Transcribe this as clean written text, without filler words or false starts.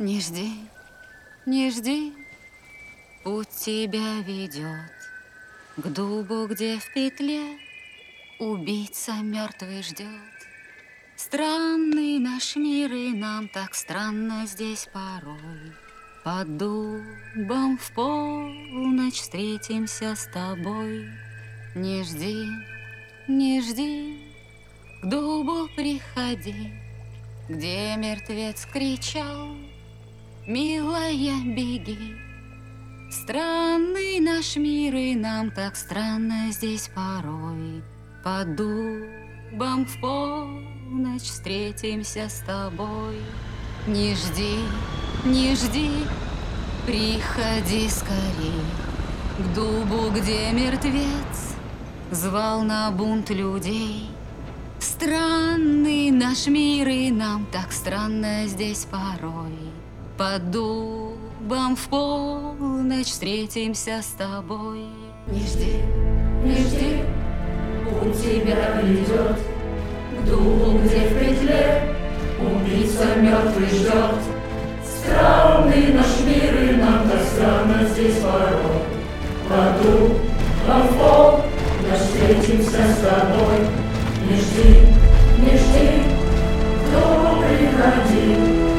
Не жди, не жди, путь тебя ведет к дубу, где в петле убийца мертвый ждет. Странный наш мир, и нам так странно здесь порой. Под дубом в полночь встретимся с тобой. Не жди, не жди, к дубу приходи, где мертвец кричал: милая, беги. Странный наш мир, и нам так странно здесь порой. Под дубом в полночь встретимся с тобой. Не жди, не жди, приходи скорей к дубу, где мертвец звал на бунт людей. Странный наш мир, и нам так странно здесь порой. Под дубом в полночь встретимся с тобой. Не жди, не жди, путь тебя ведет к дубу, где в петле убийца мертвый ждет. Странный наш мир, и нам так странно здесь порой. Под дубом в полночь встретимся с тобой. Не жди, не жди, к дубу приходи,